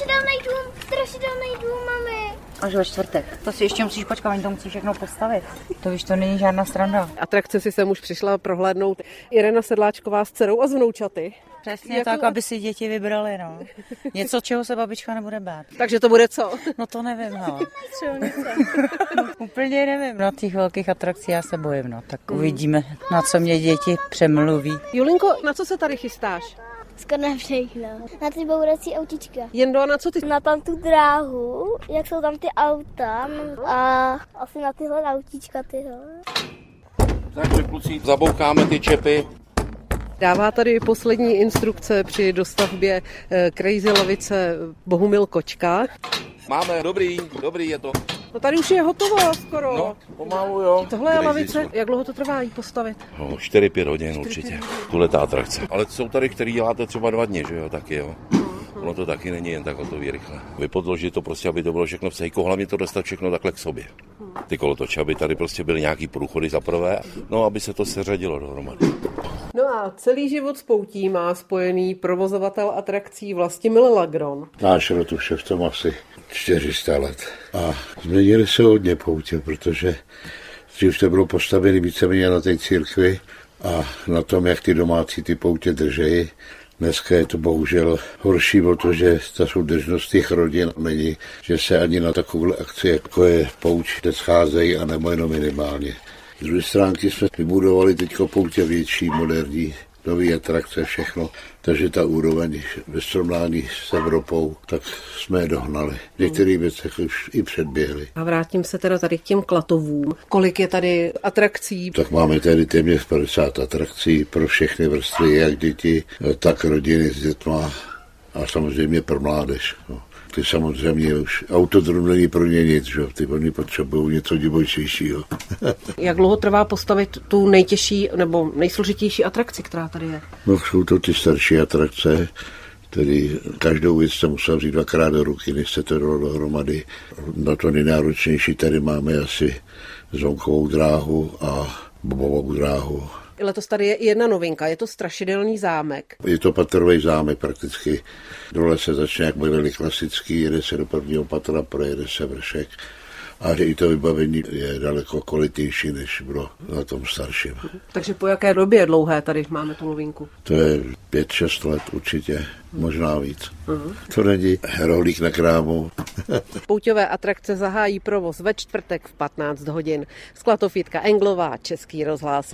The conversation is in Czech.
strašidelný dům, mami. Až ve čtvrtek. To si ještě musíš počkat, oni to musí všechno postavit. To víš, to není žádná sranda. Atrakce si sem už přišla prohlédnout Irena Sedláčková s dcerou a s vnoučaty. Přesně tak, aby si děti vybrali, no. Něco, čeho se babička nebude bát. Takže to bude co? No to nevím, no. Úplně nevím, na těch velkých atrakcí já se bojím, no. Tak uvidíme, na co mě děti přemluví. Julinko, na co se tady chystáš? Skoro na všechno. Na ty bourací autička. Jendo, a na co ty? Na tam tu dráhu, jak jsou tam ty auta a asi na tyhle autíčka tyhle. Takže kluci, zaboucháme ty čepy. Dává tady poslední instrukce při dostavbě Crazy lavice Bohumil Kočka. Máme, dobrý je to. No tady už je hotovo skoro. No, pomalu jo. Tohle je lavice, jak dlouho to trvá jí postavit? No, 4-5 hodin určitě, tuhle ta atrakce. Ale jsou tady, který děláte třeba 2 dny, že jo, taky jo. Ono to taky není jen tak hotový rychle. Vypodložit to prostě, aby to bylo všechno v sejku, hlavně to dostat všechno takhle k sobě. Ty kolotoče, aby tady prostě byly nějaký průchody za prvé, no aby se to seřadilo dohromady. No a celý život s poutí má spojený provozovatel atrakcí Vlastimil Lagron. Náš rod už je v tom asi 400 let. A změnili se hodně poutě, protože dřív to bylo postavené víceméně na té církvi a na tom, jak ty domácí ty poutě držejí. Dneska je to bohužel horší, protože ta soudržnost těch rodin není, že se ani na takovou akci, jako je pouť, nescházejí a nebo jenom minimálně. Z druhé stránky jsme vybudovali teď poutě větší, moderní, nový atrakce, všechno, takže ta úroveň ve srovnání s Evropou, tak jsme je dohnali. V některých věcech už i předběhli. A vrátím se teda tady k těm Klatovům. Kolik je tady atrakcí? Tak máme tady téměř 50 atrakcí pro všechny vrstvy, jak děti, tak rodiny s dětma a samozřejmě pro mládež. No. Ty samozřejmě už autodrom není pro ně nic, že? Ty oni potřebují něco divočejšího. Jak dlouho trvá postavit tu nejtěžší nebo nejsložitější atrakci, která tady je? No jsou to ty starší atrakce, tedy každou věc se musel vzít 2krát do ruky, než se to dalo dohromady. Na to nejnáročnější tady máme asi Zonkovou dráhu a Bobovou dráhu. Letos tady je i jedna novinka, je to strašidelný zámek. Je to patrový zámek prakticky. Dole se začne, jak byli klasický, jede se do prvního patra, projede se vršek. A i to vybavení je daleko kvalitnější, než bylo na tom starším. Takže po jaké době dlouhé tady máme tu novinku? To je 5-6 let určitě, možná víc. To není rohlík na krámu. Pouťové atrakce zahájí provoz ve čtvrtek v 15 hodin. Z Klatov Jitka Englová, Český rozhlas.